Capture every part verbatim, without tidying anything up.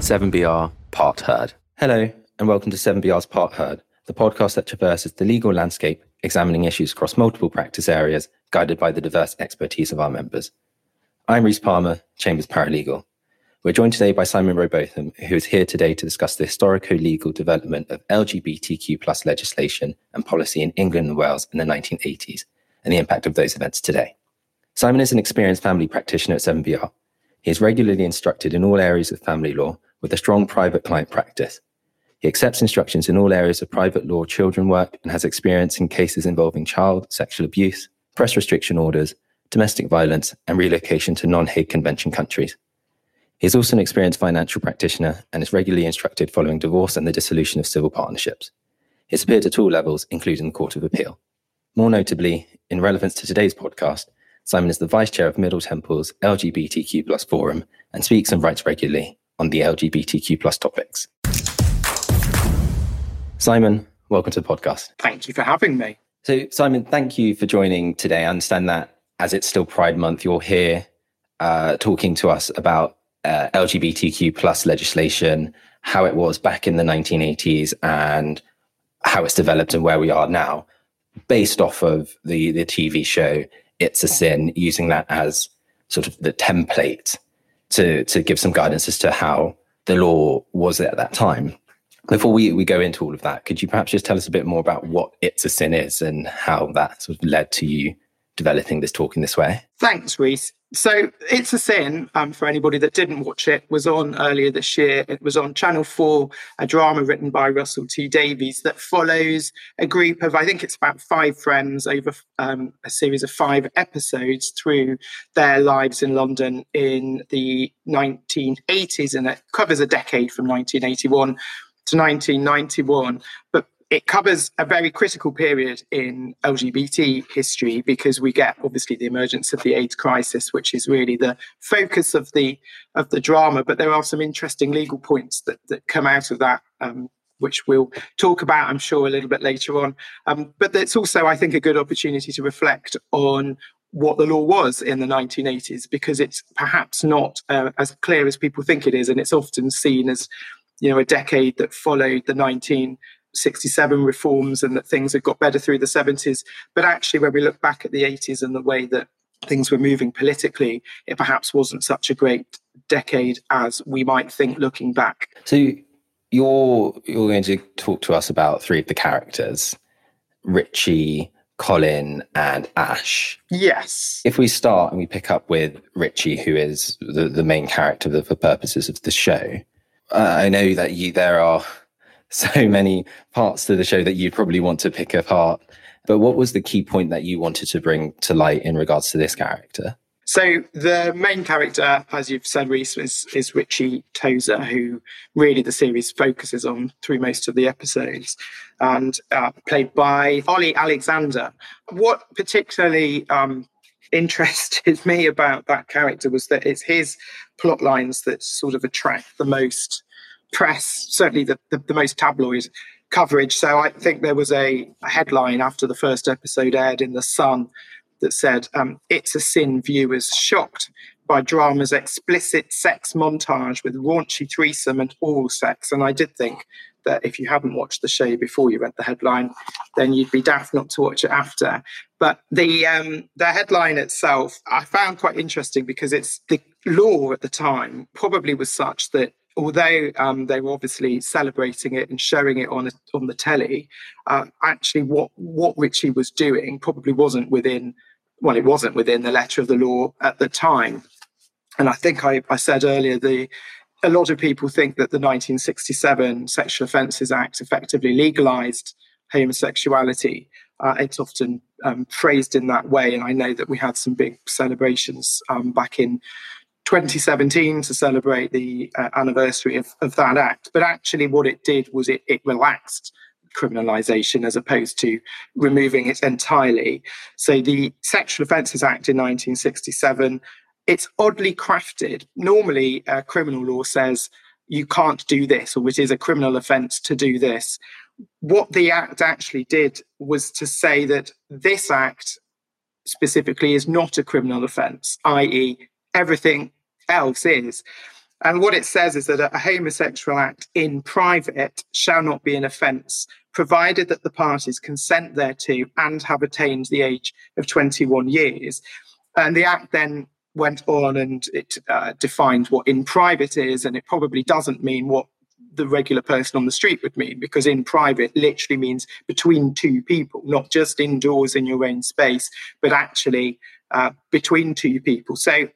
seven B R Part Heard. Hello, and welcome to seven B R's Part Heard, the podcast that traverses the legal landscape, examining issues across multiple practice areas, guided by the diverse expertise of our members. I'm Rhys Palmer, Chambers Paralegal. We're joined today by Simon Robotham, who is here today to discuss the historico-legal development of L G B T Q plus legislation and policy in England and Wales in the nineteen eighties, and the impact of those events today. Simon is an experienced family practitioner at seven B R. He is regularly instructed in all areas of family law with a strong private client practice. He accepts instructions in all areas of private law children work and has experience in cases involving child sexual abuse, press restriction orders, domestic violence, and relocation to non-Hague Convention countries. He is also an experienced financial practitioner and is regularly instructed following divorce and the dissolution of civil partnerships. He has appeared at all levels, including the Court of Appeal. More notably, in relevance to today's podcast, Simon is the Vice Chair of Middle Temple's L G B T Q plus Forum and speaks and writes regularly on the L G B T Q plus topics. Simon, welcome to the podcast. Thank you for having me. So, Simon, thank you for joining today. I understand that as it's still Pride Month, you're here uh, talking to us about uh, L G B T Q plus legislation, how it was back in the nineteen eighties and how it's developed and where we are now, based off of the, the T V show It's a Sin, using that as sort of the template to, to give some guidance as to how the law was at that time. Before we, we go into all of that, could you perhaps just tell us a bit more about what It's a Sin is and how that sort of led to you developing this talk in this way? Thanks, Rhys. So It's a Sin, um, for anybody that didn't watch it, was on earlier this year. It was on Channel four, a drama written by Russell T Davies that follows a group of, I think it's about five friends over um, a series of five episodes through their lives in London in the nineteen eighties. And it covers a decade from nineteen eighty-one to nineteen ninety-one. But it covers a very critical period in L G B T history because we get obviously the emergence of the AIDS crisis, which is really the focus of the of the drama. But there are some interesting legal points that, that come out of that, um, which we'll talk about, I'm sure, a little bit later on. Um, but it's also, I think, a good opportunity to reflect on what the law was in the nineteen eighties, because it's perhaps not uh, as clear as people think it is. And it's often seen as, you know, a decade that followed the nineteen sixty-seven reforms and that things had got better through the seventies. But actually, when we look back at the eighties and the way that things were moving politically, it perhaps wasn't such a great decade as we might think looking back. So you're, you're going to talk to us about three of the characters, Richie, Colin and Ash. Yes. If we start and we pick up with Richie, who is the, the main character for purposes of the show, uh, I know that you there are so many parts to the show that you'd probably want to pick apart. But what was the key point that you wanted to bring to light in regards to this character? So the main character, as you've said, Rhys, is, is Richie Tozer, who really the series focuses on through most of the episodes, and uh, played by Ollie Alexander. What particularly um, interested me about that character was that it's his plot lines that sort of attract the most press, certainly the, the, the most tabloid coverage. So I think there was a, a headline after the first episode aired in The Sun that said, um, "It's a Sin viewers shocked by drama's explicit sex montage with raunchy threesome and oral sex." And I did think that if you hadn't watched the show before you read the headline, then you'd be daft not to watch it after. But the um, the headline itself I found quite interesting because it's the law at the time probably was such that although um, they were obviously celebrating it and showing it on on the telly, uh, actually what, what Richie was doing probably wasn't within, well, it wasn't within the letter of the law at the time. And I think I, I said earlier, the a lot of people think that the nineteen sixty-seven Sexual Offences Act effectively legalised homosexuality. Uh, it's often um, phrased in that way. And I know that we had some big celebrations um, back in twenty seventeen to celebrate the uh, anniversary of, of that act. But actually what it did was it, it relaxed criminalisation as opposed to removing it entirely. So the Sexual Offences Act in nineteen sixty-seven, it's oddly crafted. Normally, uh, criminal law says you can't do this, or it is a criminal offence to do this. What the act actually did was to say that this act specifically is not a criminal offence, that is everything else is. And what it says is that a homosexual act in private shall not be an offence, provided that the parties consent thereto and have attained the age of twenty-one years. And the Act then went on and it uh, defined what in private is, and it probably doesn't mean what the regular person on the street would mean, because in private literally means between two people, not just indoors in your own space, but actually uh, between two people. So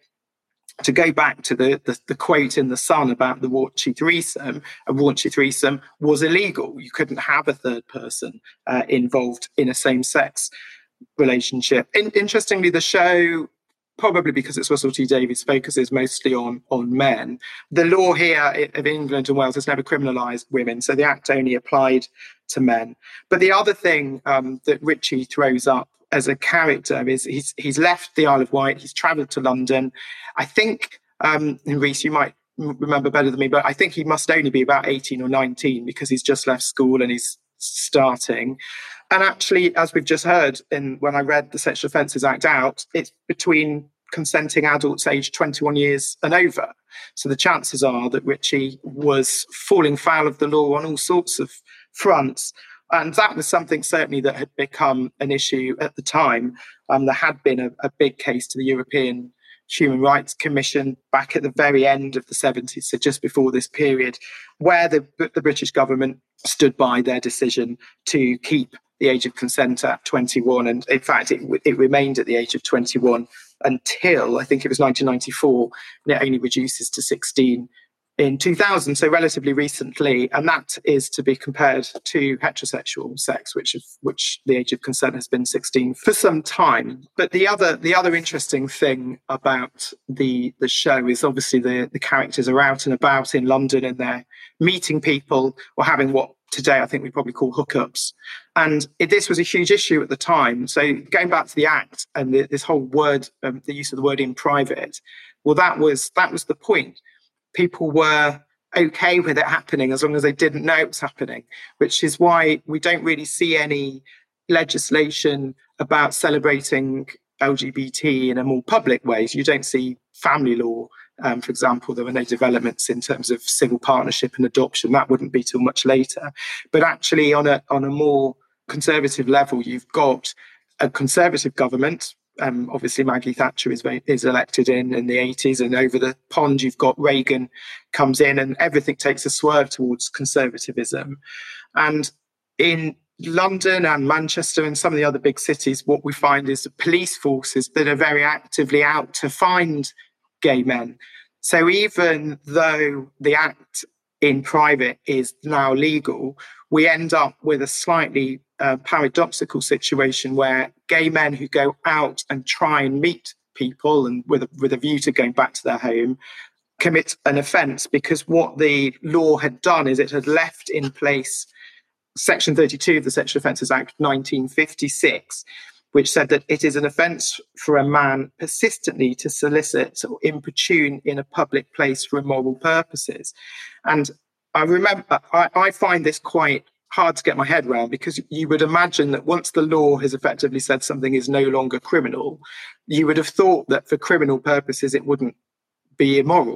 to go back to the, the, the quote in The Sun about the raunchy threesome, a raunchy threesome was illegal. You couldn't have a third person uh, involved in a same-sex relationship. In, interestingly, the show, probably because it's Russell T Davies, focuses mostly on, on men. The law here of England and Wales has never criminalised women, so the Act only applied to men. But the other thing um, that Richie throws up as a character is he's he's left the Isle of Wight, he's travelled to London. I think, um, and Reese, you might remember better than me, but I think he must only be about eighteen or nineteen because he's just left school and he's starting. And actually, as we've just heard, in when I read the Sexual Offences Act out, it's between consenting adults aged twenty-one years and over. So the chances are that Richie was falling foul of the law on all sorts of fronts. And that was something certainly that had become an issue at the time. Um, there had been a, a big case to the European Human Rights Commission back at the very end of the seventies, so just before this period, where the, the British government stood by their decision to keep the age of consent at twenty-one. And in fact, it, it remained at the age of twenty-one until, I think it was nineteen ninety-four, and it only reduces to sixteen in two thousand, so relatively recently, and that is to be compared to heterosexual sex, which which the age of consent has been sixteen for some time. But the other the other interesting thing about the the show is obviously the the characters are out and about in London and they're meeting people or having what today I think we probably call hookups. And it, this was a huge issue at the time. So going back to the Act and the, this whole word, um, the use of the word in private, well, that was that was the point. People were okay with it happening as long as they didn't know it was happening, which is why we don't really see any legislation about celebrating L G B T in a more public way. You don't see family law, um, for example. There were no developments in terms of civil partnership and adoption. That wouldn't be till much later. But actually, on a on a more conservative level, you've got a conservative government. Um, obviously, Maggie Thatcher is, is elected in in the eighties, and over the pond, you've got Reagan comes in, and everything takes a swerve towards conservatism. And in London and Manchester and some of the other big cities, what we find is police forces that are very actively out to find gay men. So even though the Act in private is now legal, we end up with a slightly uh, paradoxical situation where gay men who go out and try and meet people and with a, with a view to going back to their home commit an offence, because what the law had done is it had left in place Section thirty-two of the Sexual Offences Act nineteen fifty-six, which said that it is an offence for a man persistently to solicit or importune in a public place for immoral purposes. And I remember, I, I find this quite hard to get my head around, because you would imagine that once the law has effectively said something is no longer criminal, you would have thought that for criminal purposes it wouldn't be immoral.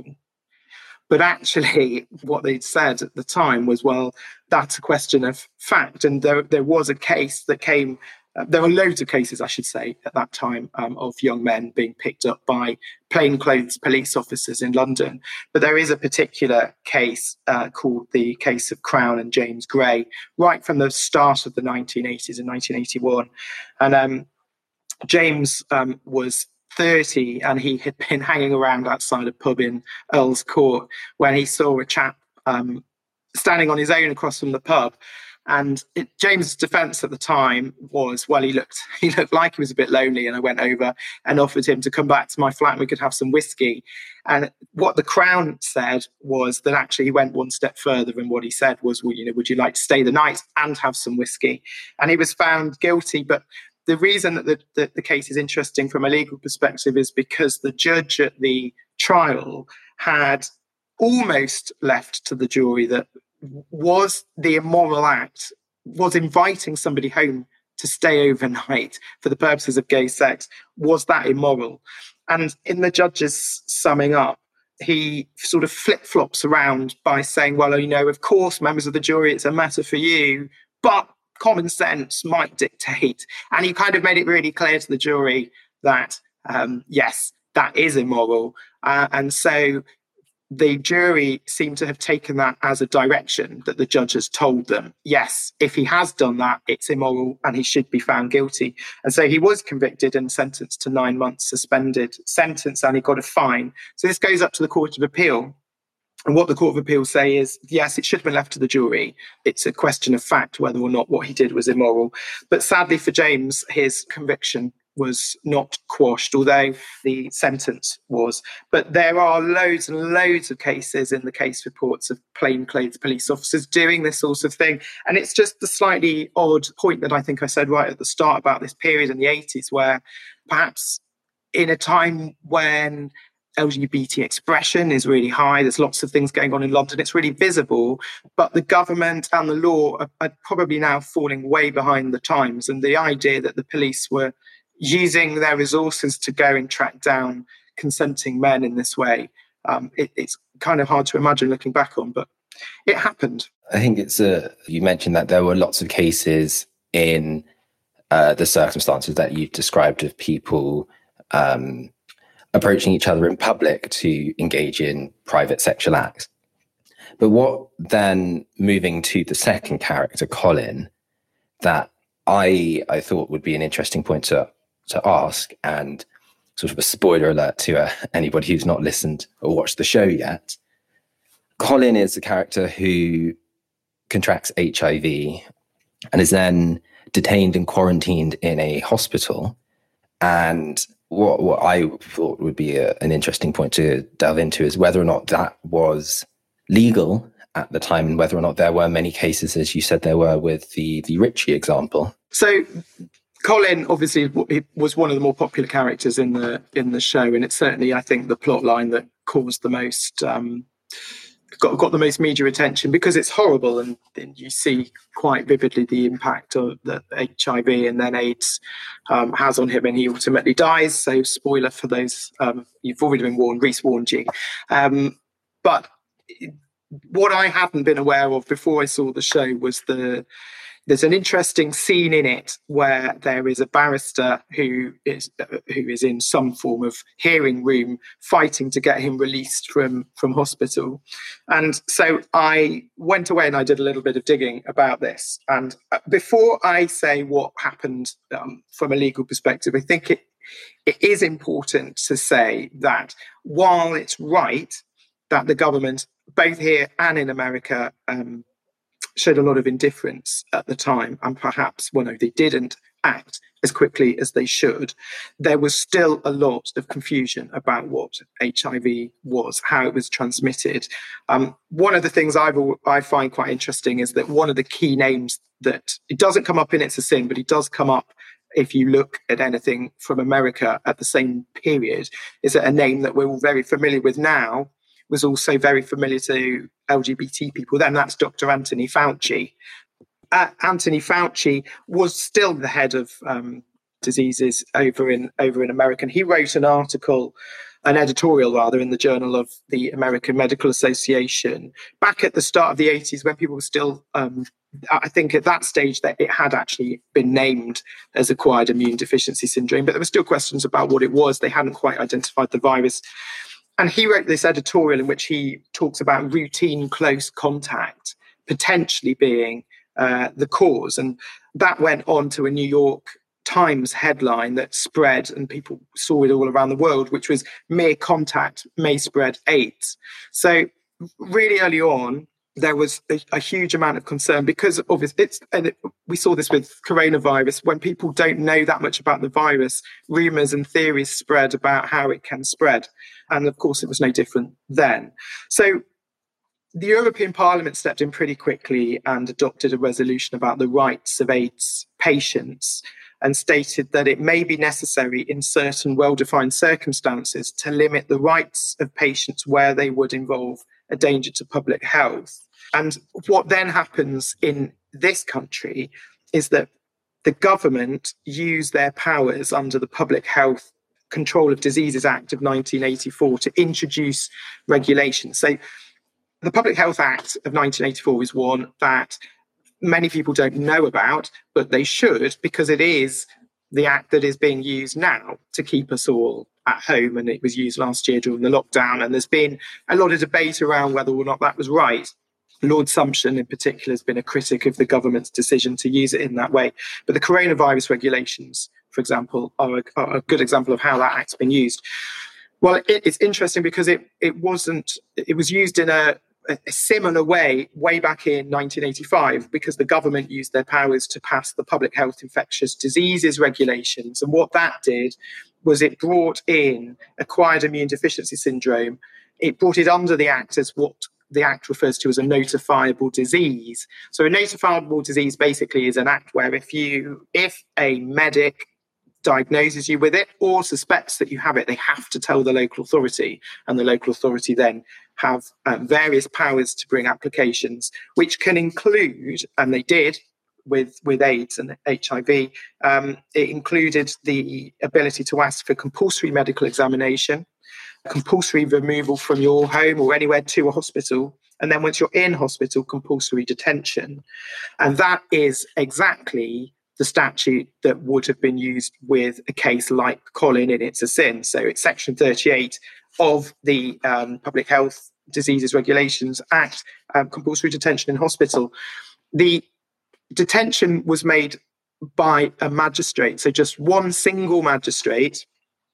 But actually, what they'd said at the time was, well, that's a question of fact. And there, there was a case that came, uh, there were loads of cases, I should say, at that time um, of young men being picked up by plainclothes police officers in London. But there is a particular case uh, called the case of Crown and James Gray, right from the start of the nineteen eighties in nineteen eighty-one. And um, James um, was thirty, and he had been hanging around outside a pub in Earl's Court when he saw a chap um, standing on his own across from the pub. And it, James's defence at the time was, well, he looked he looked like he was a bit lonely, and I went over and offered him to come back to my flat and we could have some whiskey. And what the Crown said was that actually he went one step further, and what he said was, well, you know, would you like to stay the night and have some whiskey? And he was found guilty. But the reason that the, the, the case is interesting from a legal perspective is because the judge at the trial had almost left to the jury that was the immoral act, was inviting somebody home to stay overnight for the purposes of gay sex, was that immoral? And in the judge's summing up, he sort of flip-flops around by saying, well, you know, of course, members of the jury, it's a matter for you, but common sense might dictate. And he kind of made it really clear to the jury that, um, yes, that is immoral. Uh, and so the jury seemed to have taken that as a direction that the judge has told them, yes, if he has done that, it's immoral and he should be found guilty. And so he was convicted and sentenced to nine months suspended sentence, and he got a fine. So this goes up to the Court of Appeal. And what the Court of Appeal say is, yes, it should have been left to the jury. It's a question of fact whether or not what he did was immoral. But sadly for James, his conviction was not quashed, although the sentence was. But there are loads and loads of cases in the case reports of plainclothes police officers doing this sort of thing. And it's just the slightly odd point that I think I said right at the start about this period in the eighties, where perhaps in a time when L G B T expression is really high, there's lots of things going on in London, it's really visible, but the government and the law are, are probably now falling way behind the times. And the idea that the police were using their resources to go and track down consenting men in this way, um, it, it's kind of hard to imagine looking back on, but it happened. I think it's a, you mentioned that there were lots of cases in uh, the circumstances that you've described of people um, approaching each other in public to engage in private sexual acts. But what then, moving to the second character, Colin, that I I thought would be an interesting point to to ask, and sort of a spoiler alert to uh, anybody who's not listened or watched the show yet. Colin is a character who contracts H I V and is then detained and quarantined in a hospital. And what, what I thought would be a, an interesting point to delve into is whether or not that was legal at the time, and whether or not there were many cases, as you said there were with the, the Ritchie example. So Colin obviously was one of the more popular characters in the in the show, and it's certainly, I think, the plot line that caused the most um, got got the most media attention, because it's horrible, and, and you see quite vividly the impact of that H I V and then AIDS um, has on him, and he ultimately dies. So, spoiler for those, um, you've already been warned. Reese warned you, um, but what I hadn't been aware of before I saw the show was the. There's an interesting scene in it where there is a barrister who is who is in some form of hearing room fighting to get him released from, from hospital. And so I went away and I did a little bit of digging about this. And before I say what happened um, from a legal perspective, I think it it is important to say that while it's right that the government, both here and in America, um, showed a lot of indifference at the time, and perhaps, well, no, they didn't act as quickly as they should, there was still a lot of confusion about what H I V was, how it was transmitted. Um, one of the things I've, I find quite interesting is that one of the key names that, it doesn't come up in It's a Sin, but it does come up if you look at anything from America at the same period, is that a name that we're all very familiar with now was also very familiar to L G B T people then. That's Doctor Anthony Fauci. Uh, Anthony Fauci was still the head of um, diseases over in over in America. And he wrote an article, an editorial rather, in the Journal of the American Medical Association back at the start of the eighties, when people were still, um, I think at that stage that it had actually been named as acquired immune deficiency syndrome, but there were still questions about what it was. They hadn't quite identified the virus. And he wrote this editorial in which he talks about routine close contact potentially being uh, the cause. And that went on to a New York Times headline that spread, and people saw it all around the world, which was mere contact may spread AIDS. So really early on, there was a, a huge amount of concern because of it, it's, and it, we saw this with coronavirus. When people don't know that much about the virus, rumours and theories spread about how it can spread. And of course, it was no different then. So the European Parliament stepped in pretty quickly and adopted a resolution about the rights of AIDS patients, and stated that it may be necessary in certain well-defined circumstances to limit the rights of patients where they would involve a danger to public health. And what then happens in this country is that the government use their powers under the Public Health Control of Diseases Act of nineteen eighty-four to introduce regulations. So the Public Health Act of nineteen eighty-four is one that many people don't know about, but they should, because it is the act that is being used now to keep us all at home. And it was used last year during the lockdown. And there's been a lot of debate around whether or not that was right. Lord Sumption in particular has been a critic of the government's decision to use it in that way. But the coronavirus regulations, for example, are a, are a good example of how that act's been used. Well, it, it's interesting because it it wasn't, it was used in a, a similar way way back in nineteen eighty-five, because the government used their powers to pass the Public Health Infectious Diseases regulations. And what that did was it brought in acquired immune deficiency syndrome. It brought it under the Act as what the Act refers to as a notifiable disease. So a notifiable disease basically is an act where if you, if a medic diagnoses you with it or suspects that you have it, they have to tell the local authority, and the local authority then have um, various powers to bring applications, which can include, and they did with, with AIDS and H I V, um, it included the ability to ask for compulsory medical examination, compulsory removal from your home or anywhere to a hospital, and then once you're in hospital, compulsory detention. And that is exactly the statute that would have been used with a case like Colin in It's a Sin. So it's section thirty-eight of the um, Public Health Diseases Regulations Act, um, compulsory detention in hospital. The detention was made by a magistrate, so just one single magistrate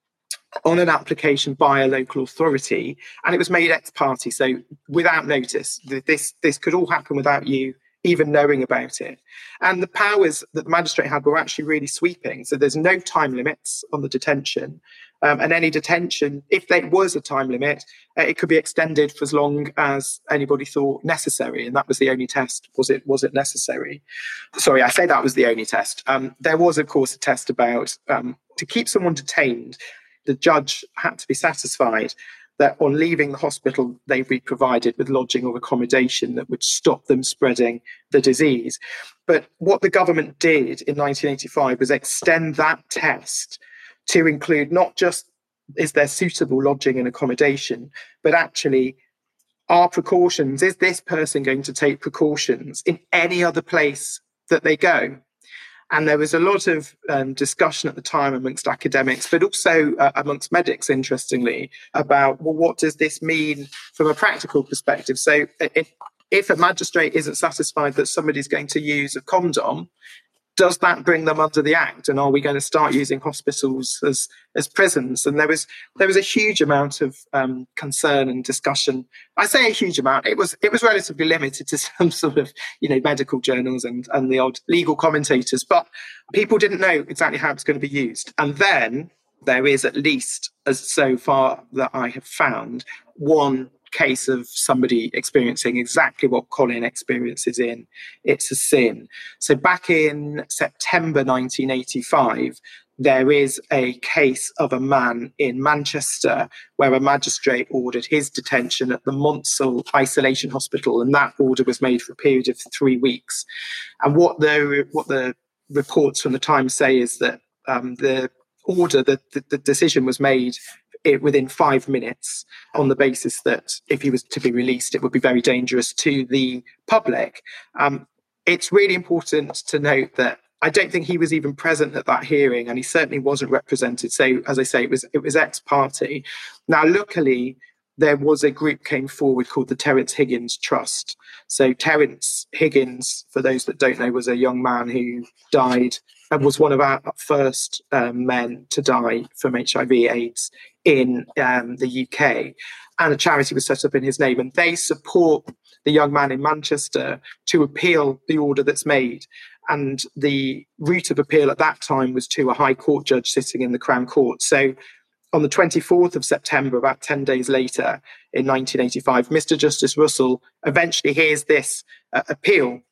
on an application by a local authority, and it was made ex parte, so without notice. This, this could all happen without you even knowing about it. And the powers that the magistrate had were actually really sweeping. So there's no time limits on the detention. Um, and any detention, if there was a time limit, uh, it could be extended for as long as anybody thought necessary. And that was the only test. Was it was it necessary? Sorry, I say that was the only test. Um, there was, of course, a test about um, to keep someone detained. The judge had to be satisfied that on leaving the hospital, they'd be provided with lodging or accommodation that would stop them spreading the disease. But what the government did in nineteen eighty-five was extend that test to include not just is there suitable lodging and accommodation, but actually are precautions, is this person going to take precautions in any other place that they go? And there was a lot of um, discussion at the time amongst academics, but also uh, amongst medics, interestingly, about, well, what does this mean from a practical perspective? So if, if a magistrate isn't satisfied that somebody's going to use a condom, does that bring them under the Act? And are we going to start using hospitals as, as prisons? And there was there was a huge amount of um, concern and discussion. I say a huge amount. It was it was relatively limited to some sort of, you know, medical journals and, and the odd legal commentators. But people didn't know exactly how it's going to be used. And then there is, at least as so far that I have found, one case of somebody experiencing exactly what Colin experiences in It's a Sin. So back in September nineteen eighty-five, there is a case of a man in Manchester where a magistrate ordered his detention at the Monsell Isolation Hospital, and that order was made for a period of three weeks. And what the what the reports from the Times say is that um, the order, the, the, the decision was made It within five minutes on the basis that if he was to be released, it would be very dangerous to the public. Um, it's really important to note that I don't think he was even present at that hearing, and he certainly wasn't represented. So, as I say, it was it was ex parte. Now, luckily, there was a group came forward called the Terence Higgins Trust. So Terence Higgins, for those that don't know, was a young man who died and was one of our first um, men to die from H I V AIDS in um, the U K. And a charity was set up in his name, and they support the young man in Manchester to appeal the order that's made. And the route of appeal at that time was to a High Court judge sitting in the Crown Court. So on the twenty-fourth of September, about ten days later, in nineteen eighty-five, Mister Justice Russell eventually hears this uh, appeal.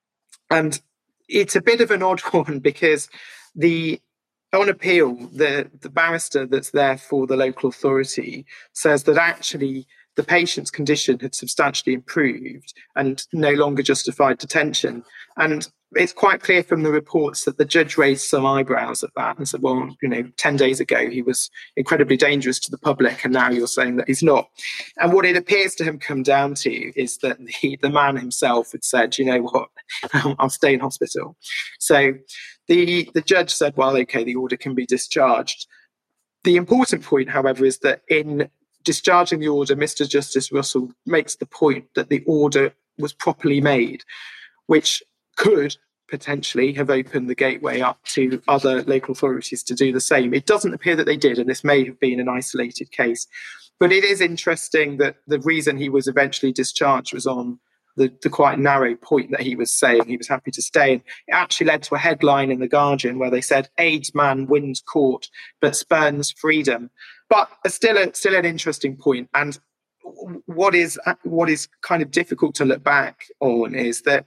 And it's a bit of an odd one because the on appeal, the, the barrister that's there for the local authority says that actually the patient's condition had substantially improved and no longer justified detention. And it's quite clear from the reports that the judge raised some eyebrows at that and said, well, you know, ten days ago he was incredibly dangerous to the public, and now you're saying that he's not. And what it appears to have come down to is that the, the man himself had said, you know what, I'll stay in hospital. So the, the judge said, well, okay, the order can be discharged. The important point, however, is that in discharging the order, Mister Justice Russell makes the point that the order was properly made, which could potentially have opened the gateway up to other local authorities to do the same. It doesn't appear that they did, and this may have been an isolated case. But it is interesting that the reason he was eventually discharged was on the, the quite narrow point that he was saying he was happy to stay. And it actually led to a headline in The Guardian where they said, AIDS man wins court but spurns freedom. But still, a, still an interesting point. And what is what is kind of difficult to look back on is that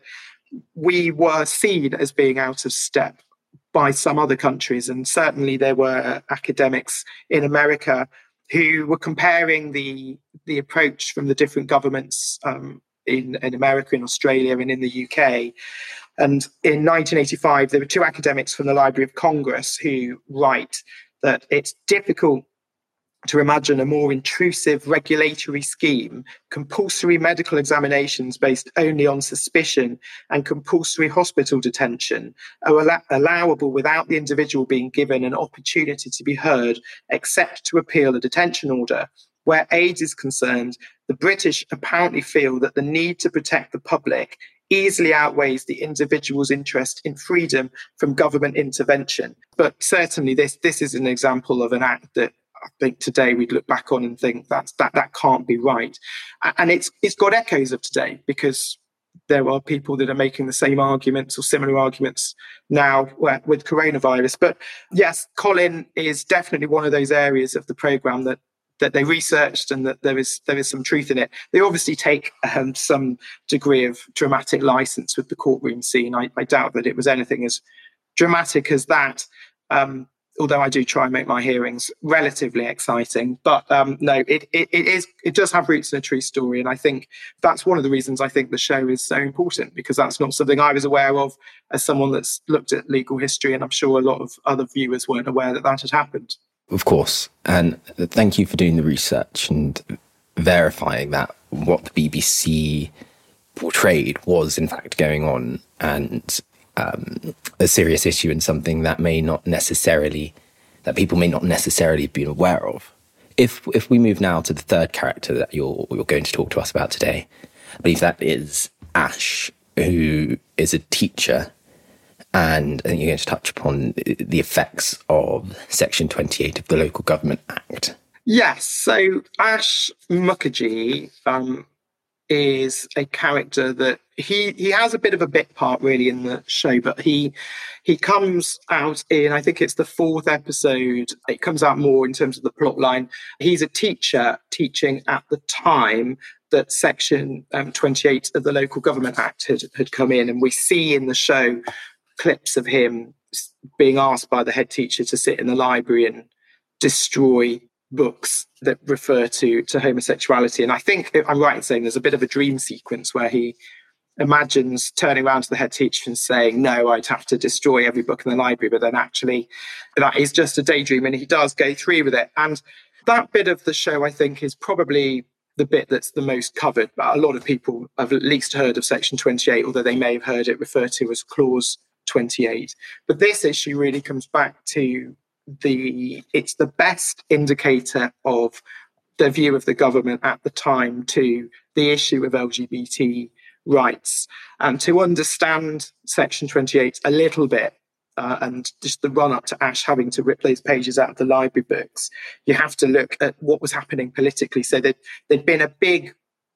we were seen as being out of step by some other countries. And certainly there were academics in America who were comparing the the approach from the different governments um, in, in America, in Australia, and in the U K. And in nineteen eighty-five, there were two academics from the Library of Congress who write that it's difficult to imagine a more intrusive regulatory scheme, compulsory medical examinations based only on suspicion, and compulsory hospital detention are al- allowable without the individual being given an opportunity to be heard, except to appeal a detention order. Where AIDS is concerned, the British apparently feel that the need to protect the public easily outweighs the individual's interest in freedom from government intervention. But certainly this, this is an example of an act that I think today we'd look back on and think that's, that that can't be right. And it's it's got echoes of today, because there are people that are making the same arguments or similar arguments now with coronavirus. But yes, Colin is definitely one of those areas of the programme that that they researched and that there is there is some truth in it. They obviously take um, some degree of dramatic license with the courtroom scene. I, I doubt that it was anything as dramatic as that. Um, although I do try and make my hearings relatively exciting. But um, no, it, it it is it does have roots in a true story. And I think that's one of the reasons I think the show is so important, because that's not something I was aware of as someone that's looked at legal history. And I'm sure a lot of other viewers weren't aware that that had happened. Of course. And thank you for doing the research and verifying that what the B B C portrayed was in fact going on, and Um, a serious issue and something that may not necessarily, that people may not necessarily have been aware of. If if we move now to the third character that you're you're going to talk to us about today, I believe that is Ash, who is a teacher, and I think you're going to touch upon the effects of Section twenty-eight of the Local Government Act. Yes, so Ash Mukherjee um, is a character that he he has a bit of a bit part really in the show, but he he comes out in, I think it's the fourth episode. It comes out more in terms of the plot line. He's a teacher teaching at the time that Section um, twenty-eight of the Local Government Act had, had come in, and we see in the show clips of him being asked by the head teacher to sit in the library and destroy books that refer to to homosexuality. And I think I'm right in saying there's a bit of a dream sequence where he imagines turning around to the head teacher and saying, no, I'd have to destroy every book in the library, but then actually that is just a daydream, and he does go through with it. And that bit of the show, I think, is probably the bit that's the most covered. But a lot of people have at least heard of Section twenty-eight, although they may have heard it referred to as Clause twenty-eight. But this issue really comes back to the it's the best indicator of the view of the government at the time to the issue of L G B T rights. And to understand Section twenty-eight a little bit, uh, and just the run up to Ash having to rip those pages out of the library books, you have to look at what was happening politically. So there'd, there'd been a big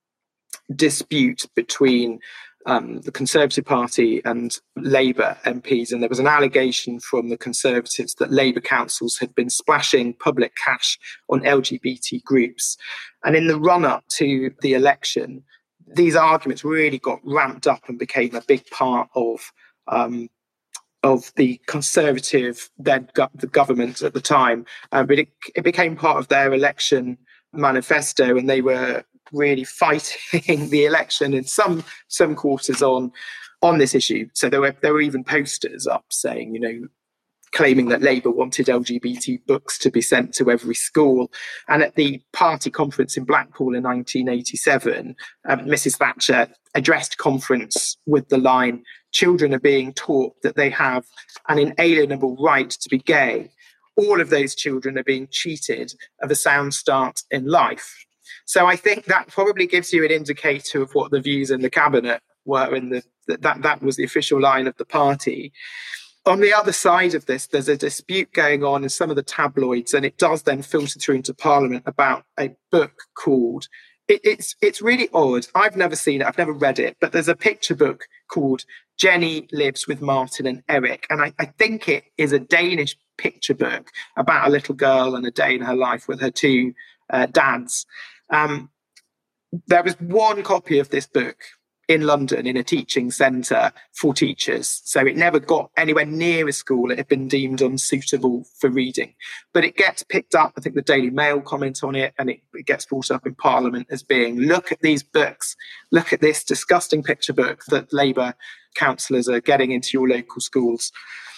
dispute between Um, the Conservative Party and Labour M Ps, and there was an allegation from the Conservatives that Labour councils had been splashing public cash on L G B T groups. And in the run-up to the election, these arguments really got ramped up and became a big part of um, of the Conservative then go- the government at the time. Uh, but it, it became part of their election manifesto, and they were really fighting the election in some some quarters on on this issue. So there were there were even posters up saying, you know, claiming that Labour wanted L G B T books to be sent to every school. And at the party conference in Blackpool in nineteen eighty-seven, um, Missus Thatcher addressed conference with the line, "Children are being taught that they have an inalienable right to be gay. All of those children are being cheated of a sound start in life." So I think that probably gives you an indicator of what the views in the cabinet were. In the that that was the official line of the party. On the other side of this, there's a dispute going on in some of the tabloids, and it does then filter through into Parliament about a book called, it, it's it's really odd. I've never seen it, I've never read it, but there's a picture book called Jenny Lives with Martin and Eric. And I, I think it is a Danish picture book about a little girl and a day in her life with her two uh, dads. Um, there was one copy of this book in London in a teaching centre for teachers. So it never got anywhere near a school. It had been deemed unsuitable for reading. But it gets picked up, I think the Daily Mail comment on it, and it, it gets brought up in Parliament as being, look at these books, look at this disgusting picture book that Labour councillors are getting into your local schools.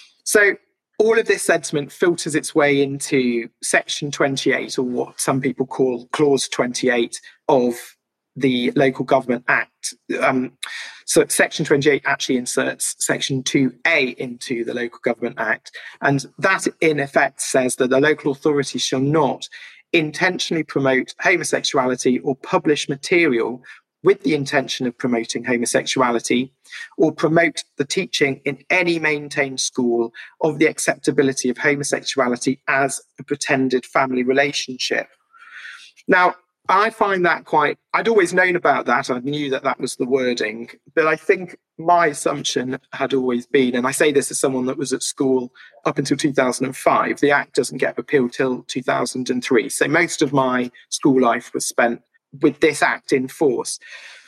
So all of this sentiment filters its way into Section twenty-eight, or what some people call Clause twenty-eight of the Local Government Act. Um, so Section twenty-eight actually inserts Section two A into the Local Government Act. And that in effect says that the local authority shall not intentionally promote homosexuality or publish material with the intention of promoting homosexuality, or promote the teaching in any maintained school of the acceptability of homosexuality as a pretended family relationship. Now, I find that quite, I'd always known about that. I knew that that was the wording, but I think my assumption had always been, and I say this as someone that was at school up until two thousand five, the Act doesn't get repealed till two thousand three. So most of my school life was spent with this Act in force.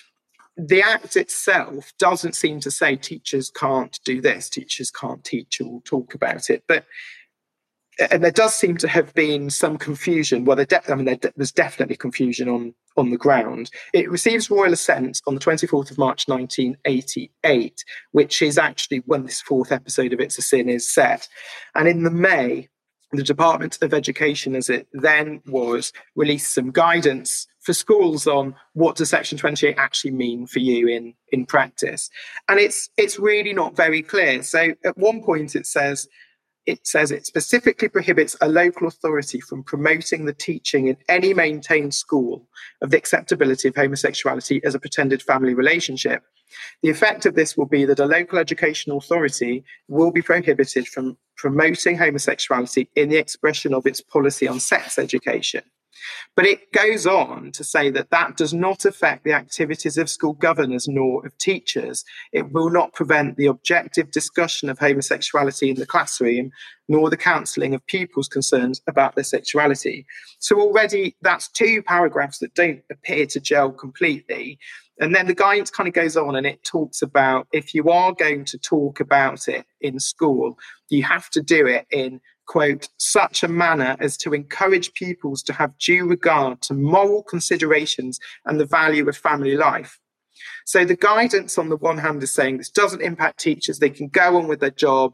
The Act itself doesn't seem to say teachers can't do this, teachers can't teach or talk about it, but and there does seem to have been some confusion. Well, there de- I mean, there de- there's definitely confusion on, on the ground. It receives royal assent on the twenty-fourth of March, nineteen eighty-eight, which is actually when this fourth episode of It's a Sin is set. And in the May, the Department of Education, as it then was, released some guidance for schools on what does Section twenty-eight actually mean for you in, in practice. And it's it's really not very clear. So at one point it says, It says it specifically prohibits a local authority from promoting the teaching in any maintained school of the acceptability of homosexuality as a pretended family relationship. The effect of this will be that a local educational authority will be prohibited from promoting homosexuality in the expression of its policy on sex education. But it goes on to say that that does not affect the activities of school governors nor of teachers. It will not prevent the objective discussion of homosexuality in the classroom, nor the counselling of pupils concerned about their sexuality. So already that's two paragraphs that don't appear to gel completely. And then the guidance kind of goes on and it talks about if you are going to talk about it in school, you have to do it in, quote, such a manner as to encourage pupils to have due regard to moral considerations and the value of family life. So the guidance on the one hand is saying this doesn't impact teachers, they can go on with their job,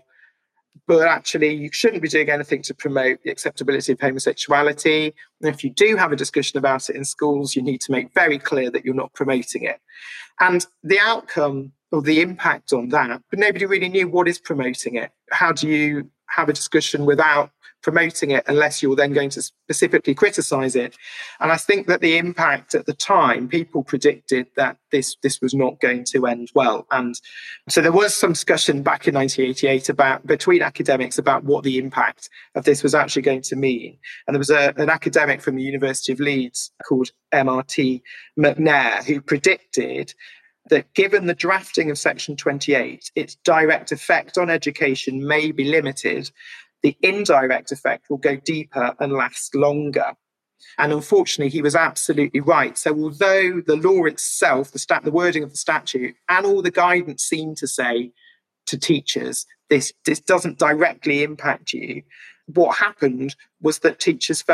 but actually you shouldn't be doing anything to promote the acceptability of homosexuality. And if you do have a discussion about it in schools, you need to make very clear that you're not promoting it. And the outcome or the impact on that, but nobody really knew what is promoting it. How do you have a discussion without promoting it unless you're then going to specifically criticise it? And I think that the impact at the time, people predicted that this this was not going to end well. And so there was some discussion back in nineteen eighty-eight about between academics about what the impact of this was actually going to mean. And there was a, an academic from the University of Leeds called M R T McNair who predicted that given the drafting of Section twenty-eight, its direct effect on education may be limited, the indirect effect will go deeper and last longer. And unfortunately, he was absolutely right. So although the law itself, the, stat, the wording of the statute, and all the guidance seem to say to teachers, this, this doesn't directly impact you, what happened was that teachers felt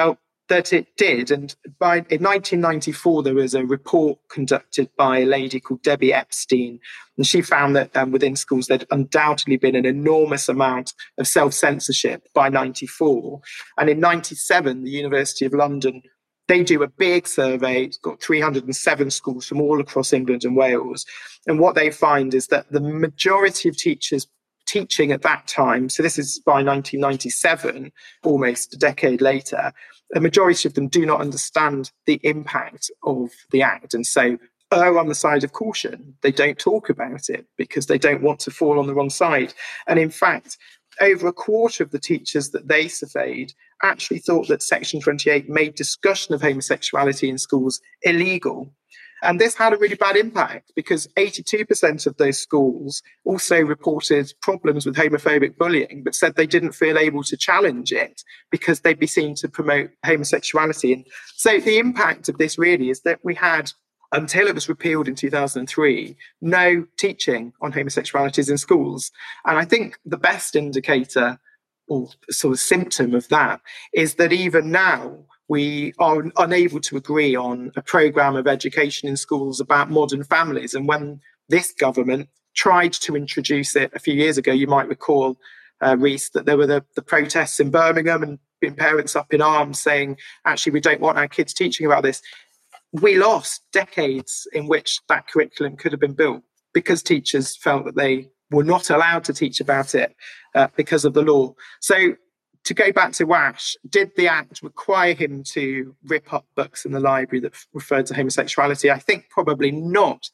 that it did. And by in nineteen ninety-four, there was a report conducted by a lady called Debbie Epstein, and she found that um, within schools there'd undoubtedly been an enormous amount of self-censorship by ninety-four. And in ninety-seven, the University of London, they do a big survey. It's got three hundred seven schools from all across England and Wales. And what they find is that the majority of teachers teaching at that time, so this is by nineteen ninety-seven, almost a decade later, the majority of them do not understand the impact of the act, and so err on the side of caution. They don't talk about it because they don't want to fall on the wrong side. And in fact, over a quarter of the teachers that they surveyed actually thought that Section twenty-eight made discussion of homosexuality in schools illegal. And this had a really bad impact because eighty-two percent of those schools also reported problems with homophobic bullying, but said they didn't feel able to challenge it because they'd be seen to promote homosexuality. And so the impact of this really is that we had, until it was repealed in two thousand three, no teaching on homosexualities in schools. And I think the best indicator or sort of symptom of that is that even now, we are unable to agree on a programme of education in schools about modern families. And when this government tried to introduce it a few years ago, you might recall, uh, Reese, that there were the, the protests in Birmingham and been parents up in arms saying, actually, we don't want our kids teaching about this. We lost decades in which that curriculum could have been built because teachers felt that they were not allowed to teach about it uh, because of the law. So to go back to Wash, did the Act require him to rip up books in the library that referred to homosexuality? I think probably not.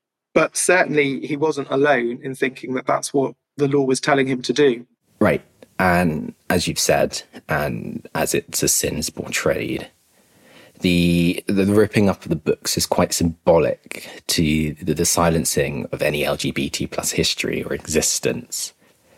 But certainly he wasn't alone in thinking that that's what the law was telling him to do. Right. And as you've said, and as it's a sin's portrayed, the, the ripping up of the books is quite symbolic to the, the silencing of any L G B T plus history or existence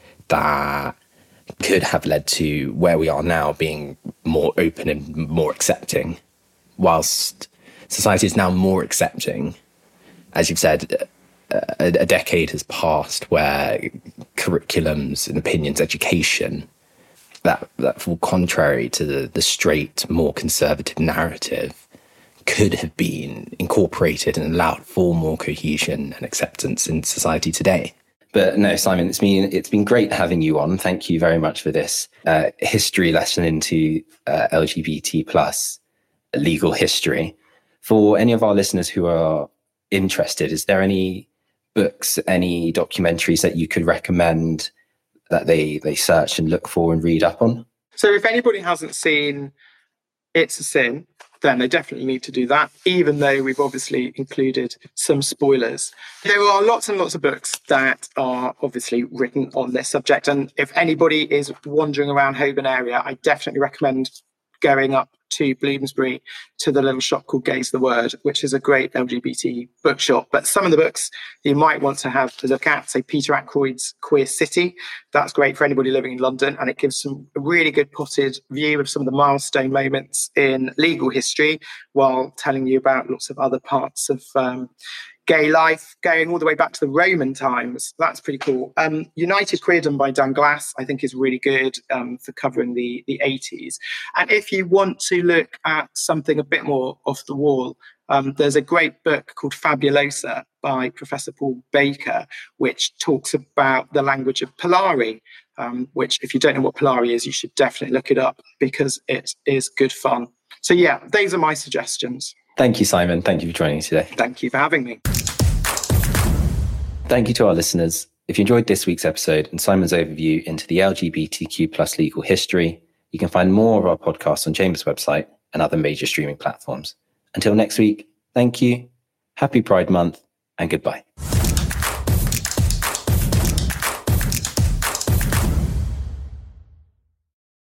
that could have led to where we are now being more open and more accepting. Whilst society is now more accepting, as you've said, a, a decade has passed where curriculums and opinions education that, that fall contrary to the, the straight, more conservative narrative could have been incorporated and allowed for more cohesion and acceptance in society today. But no, Simon, it's been it's been great having you on. Thank you very much for this uh, history lesson into uh, L G B T plus legal history. For any of our listeners who are interested, is there any books, any documentaries that you could recommend that they they search and look for and read up on? So if anybody hasn't seen It's a Sin, then they definitely need to do that, even though we've obviously included some spoilers. There are lots and lots of books that are obviously written on this subject. And if anybody is wandering around Holborn area, I definitely recommend going up to Bloomsbury to the little shop called Gaze the Word, which is a great L G B T bookshop. But some of the books you might want to have to look at, say Peter Ackroyd's Queer City, that's great for anybody living in London, and it gives some a really good potted view of some of the milestone moments in legal history while telling you about lots of other parts of um, gay life, going all the way back to the Roman times. That's pretty cool. Um, United Queerdom by Dan Glass, I think, is really good um, for covering the, the eighties. And if you want to look at something a bit more off the wall, um, there's a great book called Fabulosa by Professor Paul Baker, which talks about the language of Polari, um, which, if you don't know what Polari is, you should definitely look it up because it is good fun. So yeah, those are my suggestions. Thank you, Simon. Thank you for joining us today. Thank you for having me. Thank you to our listeners. If you enjoyed this week's episode and Simon's overview into the L G B T Q plus legal history, you can find more of our podcasts on Chambers' website and other major streaming platforms. Until next week, thank you, happy Pride Month, and goodbye.